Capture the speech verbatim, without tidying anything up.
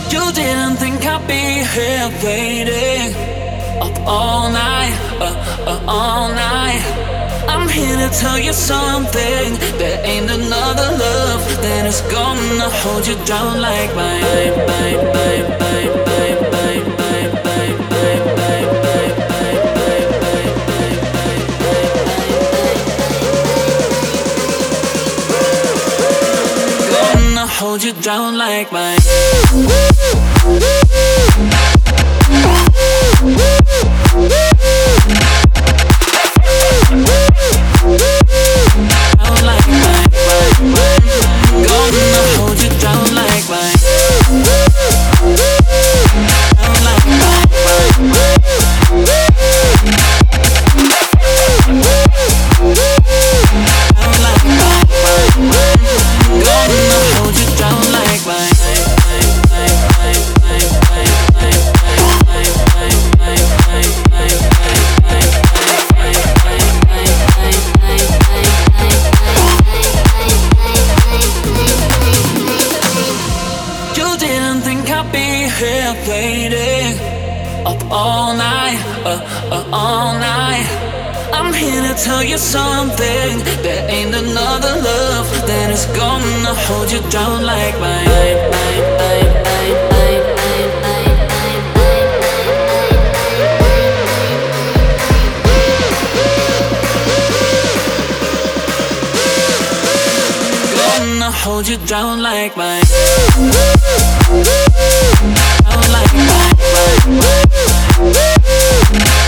You didn't think I'd be here waiting up all night, uh, uh, all night. I'm here to tell you something. There ain't another love that is gonna hold you down like mine. Bye, bye, bye, bye, bye, bye, bye, bye, bye, bye, bye, gonna hold you down like mine. Down like mine, gonna hold you down like mine. Down like mine, down like mine, gonna hold you down like mine. Here waiting up all night, uh, uh, all night. I'm here to tell you something. There ain't another love that is gonna hold you down like mine. Gonna hold you down like mine. Down like mine.